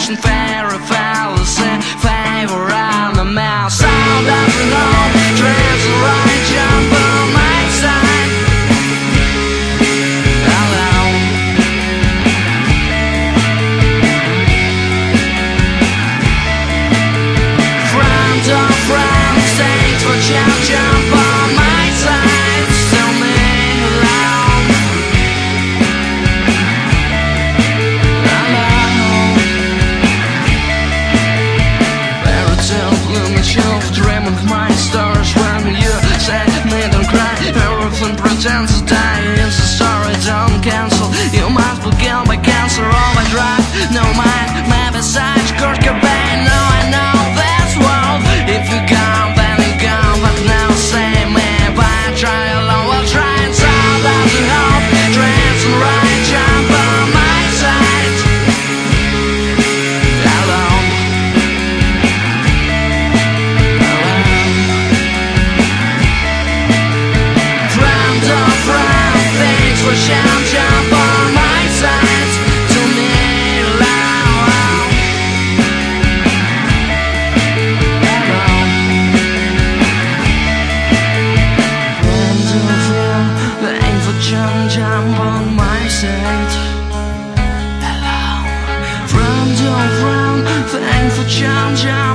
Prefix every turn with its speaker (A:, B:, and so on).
A: and fairy fallacy, favor on the mouse. Sound doesn't know, dreams are right, jump on my side. Hello. Friend of friends, thanks for jump on my side. Tell me hello. Dream of my stars when you say me don't cry. Everything pretends to die. It's a story, don't cancel. You must begin by cancer or by drug. No mind, maybe such Kurt Cobain. No, I know this world. If you gone, then you gone. But now say me, but try alone. We'll try and solve doesn't help. Dreams and right, jump on my side. Hello. Jump on my side to me loud. Friend of friend, thanks for jump on my side. Hello. Friend of friend, thanks for jump.